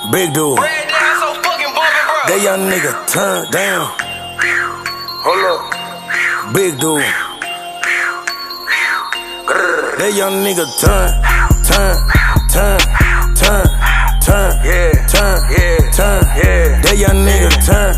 Big dude. That young nigga turn down. Hold up. Big dude. That young nigga turn. Yeah. That young nigga turn.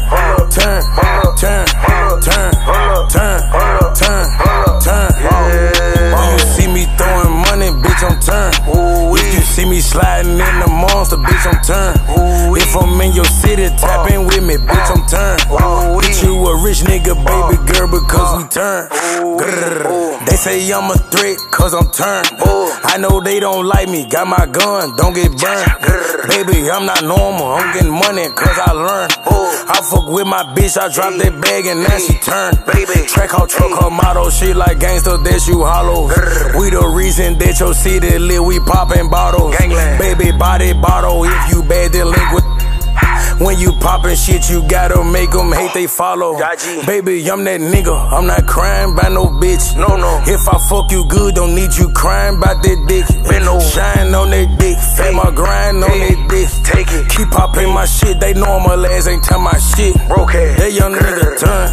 When you see me throwing money, bitch, I'm turn. If you see me sliding in the monster, bitch, I'm turn. If I'm in your city, tap in with me, bitch, I'm turn. Bitch, you a rich nigga, baby girl, because we turn. They say I'm a threat, cause I'm turned. I know they don't like me, got my gun, don't get burned. Baby, I'm not normal, I'm getting money, cause I learned. I fuck with my bitch, I dropped that bag and now she turned. Track her truck, her motto, shit like gangster, that you hollow. We the reason that your city lit, we poppin' bottles. Baby, body bottle, if you bad, then link with. When you poppin' shit, you gotta make them hate they follow. Baby, I'm that nigga, I'm not crying by no bitch. No. If I fuck you good, don't need you crying about that dick. Shine on that dick, fat my grind on that dick. Keep poppin' my shit, they normal ass ain't tell my shit. That young nigga turn.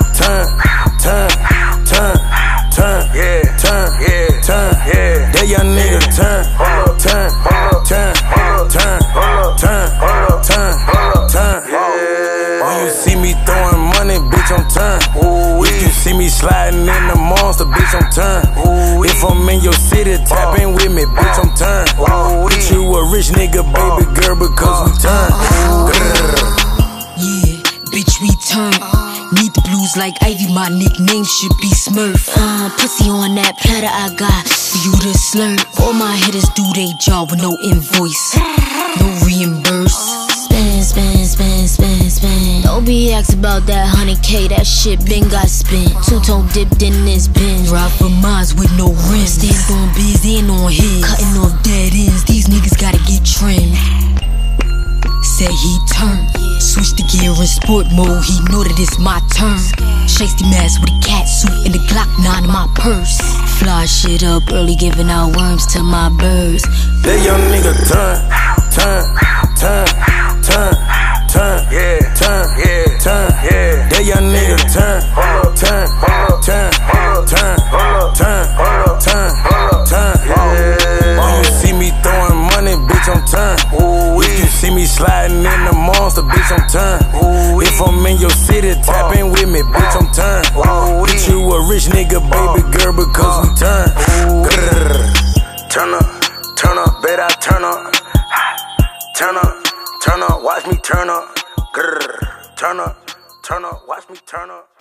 That young nigga turn. When you see me throwing money, bitch, I'm turn. If you see me sliding in the monster, bitch, I'm turn. If I'm in your city, tap in with me, bitch, I'm turn. Bitch, you a rich nigga, baby girl, because we turn. Yeah, bitch, we turn. Need the blues like Ivy, my nickname should be Smurf. Pussy on that platter I got for you to slurp. All my hitters do they job with no invoice, no reimburse. Spin. Don't be asked about that 100K, that shit been got spent. Two-tone dipped in this bin. Ride for mines with no rims. Stand on biz and on his. Cutting off dead ends, these niggas gotta get trimmed. Said he turned, switched the gear in sport mode, he know that it's my turn. Shasty mask with a cat suit and the Glock 9 in my purse. Fly shit up early, giving out worms to my birds. That young nigga turn. That young nigga turn. When you see me throwing money, bitch, I'm turn. If you see me sliding in the monster, bitch, I'm turn. If I'm in your city, tap in with me, bitch, I'm turn. Bitch, you a rich nigga, baby girl, because we turn. Turn up, bet I turn up. Turn up, watch me turn up. Turn up, watch me turn up.